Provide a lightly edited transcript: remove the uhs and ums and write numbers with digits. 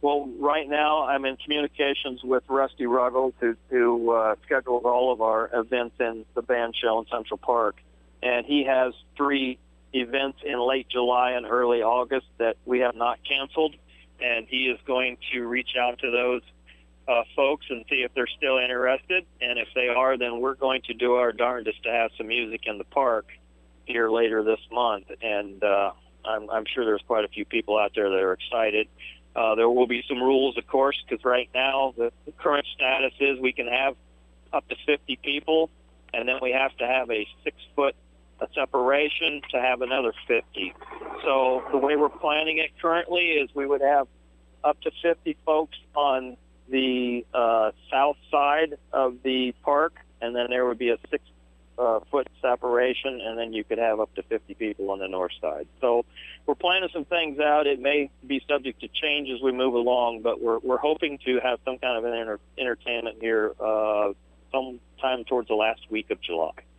Well, right now I'm in communications with Rusty Ruggles, who scheduled all of our events in the band shell in Central Park, and he has 3 events in late July and early August that we have not canceled, and he is going to reach out to those folks and see if they're still interested, and if they are, then we're going to do our darndest to have some music in the park here later this month, and I'm sure there's quite a few people out there that are excited. There will be some rules, of course, because right now the current status is we can have up to 50 people, and then we have to have a 6-foot separation to have another 50. So the way we're planning it currently is we would have up to 50 folks on the south side of the park, and then there would be a 6-foot separation, and then you could have up to 50 people on the north side. So we're planning some things out. It may be subject to change as we move along, but we're hoping to have some kind of an entertainment here sometime towards the last week of July.